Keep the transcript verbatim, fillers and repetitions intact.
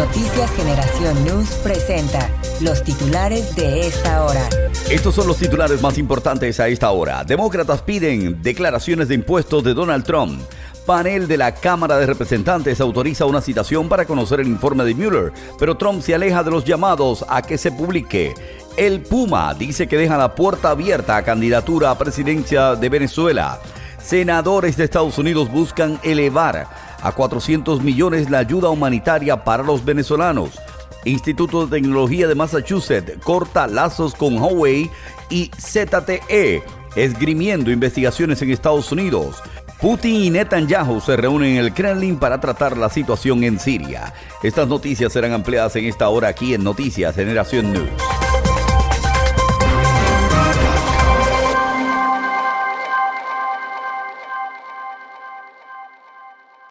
Noticias Generación News presenta los titulares de esta hora. Estos son los titulares más importantes a esta hora. Demócratas piden declaraciones de impuestos de Donald Trump. Panel de la Cámara de Representantes autoriza una citación para conocer el informe de Mueller, pero Trump se aleja de los llamados a que se publique. El Puma dice que deja la puerta abierta a candidatura a presidencia de Venezuela. Senadores de Estados Unidos buscan elevar a cuatrocientos millones la ayuda humanitaria para los venezolanos. Instituto de Tecnología de Massachusetts corta lazos con Huawei y Z T E, esgrimiendo investigaciones en Estados Unidos. Putin y Netanyahu se reúnen en el Kremlin para tratar la situación en Siria. Estas noticias serán ampliadas en esta hora aquí en Noticias Generación News.